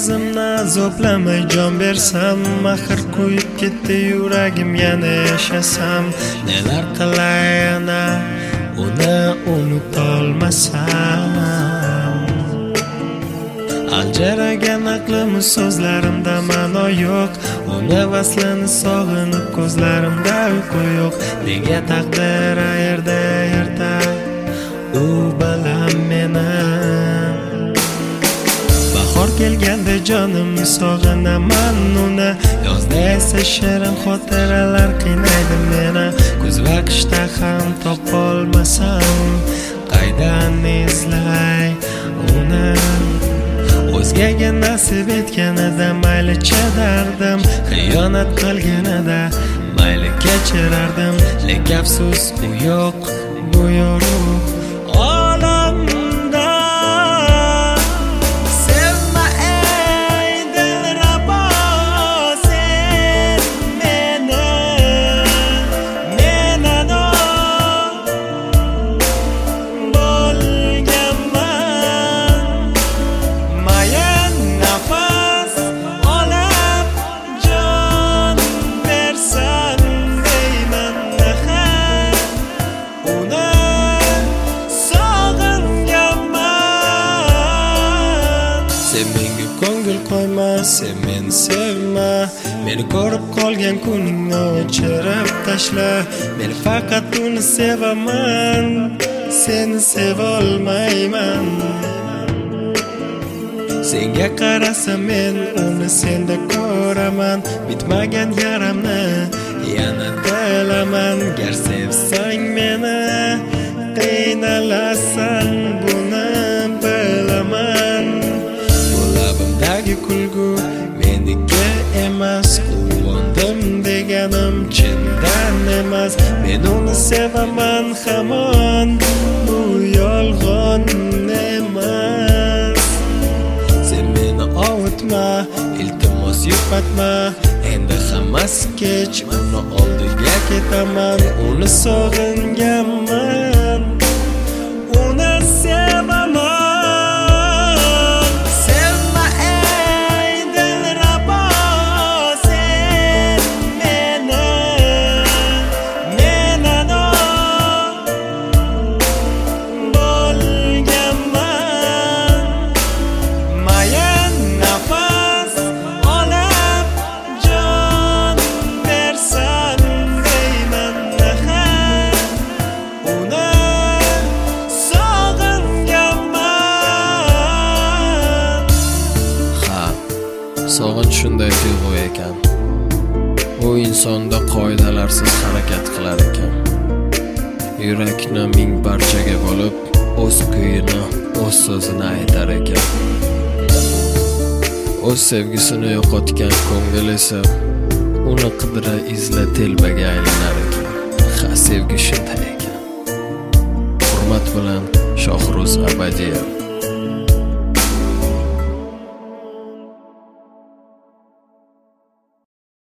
o'zimni azoblamay jon bersam, axir kuyib ketdi yuragim, yana yashasam nelar qilay ana uni unutolmasam. Aljaragan aqlim so'zlarimda ma'no yo'q, uni vaslini sog'inib ko'zlarimda uyqu yo'q. Nega taqdir ayirdi erta u bilan meni? Bahor kelganda jonim sog'inaman uni, yozda esa shirin xotiralar qiynaydi meni. Kuz va qishda ham topolmasam qaydan izlay uni? O'zgaga nasib etganida mayli chadardim, xiyonat qilganida mayli kechirardim. Lekin afsus u yo'q, bu yorug' olamda. Sevma ey dilrabo sen meni, men ado bo'lganman. Mayin nafas olib jon bersam deyman nahar, uni sog'inganman. Sen menga ko'ngil qo'yma, sen meni sevma, meni ko'rib qolgan kuningni o'chirib tashla. Men faqat uni sevaman, seni sevolmayman. Senga qarasam men uni senda ko'raman, bitmagan yaramni yana bilaman. Gar sevsang meni qiynalasan, buni bilaman. Bu labimdagi kulgu meniki emas, quvondim deganim chindan emas. Men uni sevaman hamon, bu yolg'on emas. Sen meni ovutma, iltimos yupatma, endi hammasi kech, uni oldiga ketaman. Uni sog'inganman, uni sevaman. Sevma ey dilrabo sen meni, men ado bo'lganman. Mayin nafas olib jon bersam deyman nahar, uni sog'inganman. Ha, sog'inch shunday tuyg'u ekan. U insonda qoidalarsiz harakat qilar ekan. Yurakni ming parchaga bo'lib, o'z kuyini, o'z so'zini aytar ekan. O'z sevgisini yo'qotgan ko'ngil esa uni qidira izla telbaga aylanar ekan. Ha, sevgi shunday ekan. Hurmat bilan Shohruz Abadiyev.